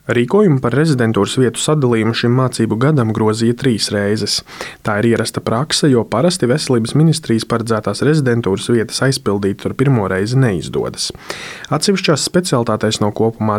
Rīkojumu par rezidentūras vietu sadalījumu šim mācību gadam grozīja 3 reizes. Tā ir ierasta prakse, jo parasti Veselības ministrijas paredzētās rezidentūras vietas aizpildīt tur pirmo reizi neizdodas. Atsevišķās specialitātēs no kopumā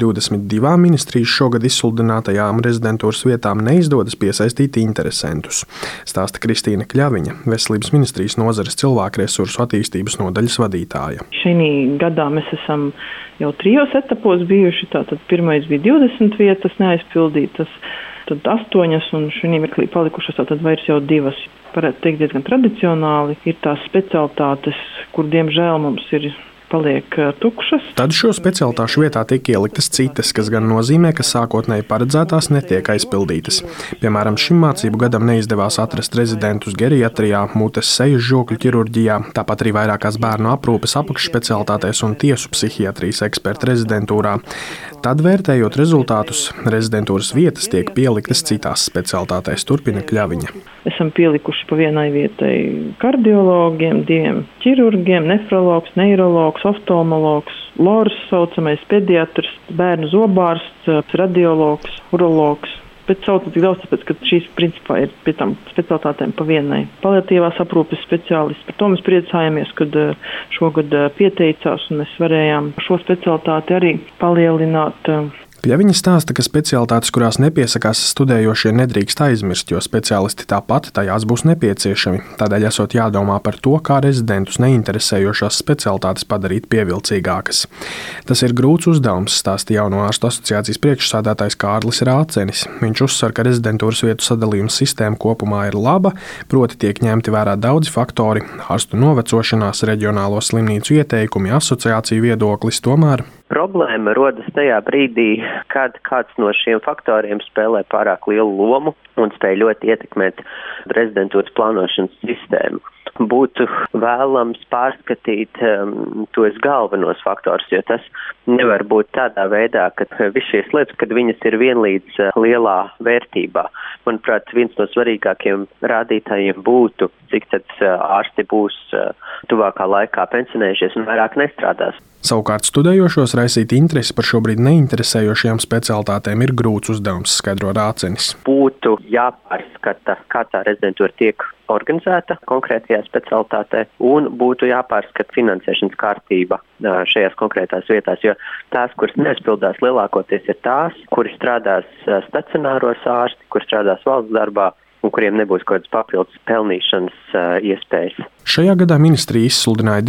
222 ministrijas šogad izsludinātajām rezidentūras vietām neizdodas piesaistīt interesentus, stāsta Kristīna Kļaviņa, Veselības ministrijas nozares cilvēku resursu attīstības nodaļas vadītāja. Šī gadā mēs esam jau 3 etapos bijuši. Tātad pirmais bija 20 vietas neaizpildītas, tad 8 un šī mirklī palikušas tātad vairs jau 2. Varētu teikt diezgan tradicionāli. Ir tās specialitātes, kur diemžēl mums paliek tukšas. Tad šo specialitāšu vietā tiek ieliktas citas, kas gan nozīmē, ka sākotnēji paredzētās netiek aizpildītas. Piemēram, šim mācību gadam neizdevās atrast rezidentus geriatrijā, mutes sejas žokļu ķirurģijā, tāpat arī vairākās bērnu aprūpes apakšspecialitātēs un tiesu psihiatrijas eksperta rezidentūrā. Tad, vērtējot rezultātus, rezidentūras vietas tiek pieliktas citās specialitātēs, turpina Kļaviņa. Esam pielikuši pa vienai vietai kardiologiem, 2 ķirurgiem, nefrologs, neirologs, oftalmologs, lors saucamais, pediatrs, bērnu zobārsts, radiologs, urologs. Bet sauc tik daudz, tāpēc, ka šīs principā ir pie tam specialitātēm pa vienai. Paliatīvās aprūpes speciālisti. Par to mēs priecājamies, kad šogad pieteicās un mēs varējām šo specialitāti arī palielināt. Kļaviņa stāsta, ka specialitātes, kurās nepiesakās studējošie, nedrīkst aizmirst, jo speciālisti tāpat tajās būs nepieciešami. Tādēļ esot jādomā par to, kā rezidentus neinteresējošās specialitātes padarīt pievilcīgākas. Tas ir grūts uzdevums, stāsta Jauno ārstu asociācijas priekšsādātājs Kārlis Rācenis. Viņš uzsver, ka rezidentūras vietu sadalījuma sistēma kopumā ir laba, proti tiek ņemti vērā daudzi faktori - ārstu novecošanās, reģionālo slimnīcu ieteikumi, asociāciju viedoklis, tomēr problēma rodas tajā brīdī, kad kāds no šiem faktoriem spēlē pārāk lielu lomu un spēj ļoti ietekmēt rezidentūras plānošanas sistēmu. Būtu vēlams pārskatīt tos galvenos faktorus, jo tas nevar būt tādā veidā, ka visas šīs lietas, kad viņas ir vienlīdz lielā vērtībā. Manuprāt, viens no svarīgākiem rādītājiem būtu, cik tad ārsti būs tuvākā laikā pensionējušies un vairāk nestrādās. Savukārt studējošos raisīt interesi par šobrīd neinteresējošajām specialitātēm ir grūts uzdevums, skaidro Rācenis. Būtu jāpārskata, kā tā rezidentūra tiek organizēta konkrētajā specialitātē, un būtu jāpārskata finansēšanas kārtība šajās konkrētās vietās, jo tās, kuras neizpildās, lielākoties ir tās, kuri strādās stacionāros ārsti, kur strādās valsts darbā, un kuriem nebūs kādas papildus pelnīšanas iespējas. Šajā gadā ministrija izsludināja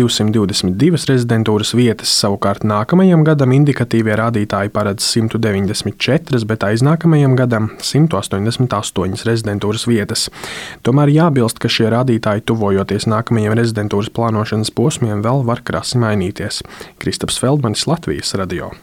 222 rezidentūras vietas, savukārt nākamajam gadam indikatīvie rādītāji paredz 194, bet aiznākamajam gadam 188 rezidentūras vietas. Tomēr jābilst, ka šie rādītāji, tuvojoties nākamajiem rezidentūras plānošanas posmiem, vēl var krasi mainīties. Kristaps Feldmanis, Latvijas radio.